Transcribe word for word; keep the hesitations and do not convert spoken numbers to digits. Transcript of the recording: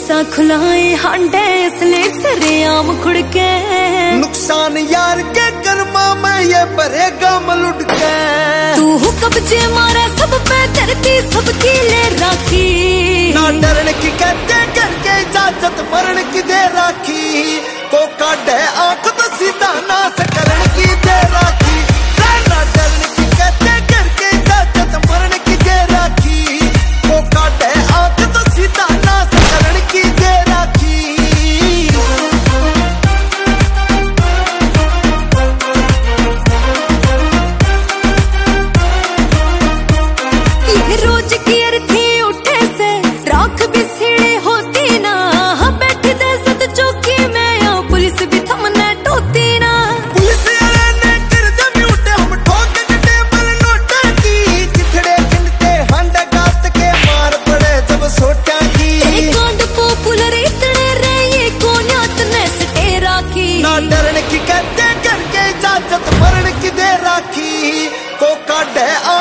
शीशा खुलाए हांडे इसलिए सरेआम खुड़के। नुकसान यार के कर्मा में ये भरेगा मलुट के। तू कब्जे मारा सब पे करती सबकी ले राखी। ना डरने की कहते करके इजाजत मरण की दे राखी। को काटे आंख तो सीधा नाश करने की दे राखी। ना डरने की कहते करके इजाजत मरण की दे राखी। को काटे आंख तो सीधा नाश करने की दे राखी। ये रोज की अर्थी उठे से राख भी सीढ़े होती ना। हम बैठे दे सत चौकी में या पुलिस भी थमने टोती ना। पुलिस वाले ने कर दे म्यूट हम ठोक के टेबल नोटा की। चिथड़े गिनते हंड गात के मार पड़े जब सोटा की। तेरे कांड पॉपुलर इतने रहे ये कोन्यात ने सटे राखी। ना डरने की कहते करके इजाजत मरण की दे राखी। को काटे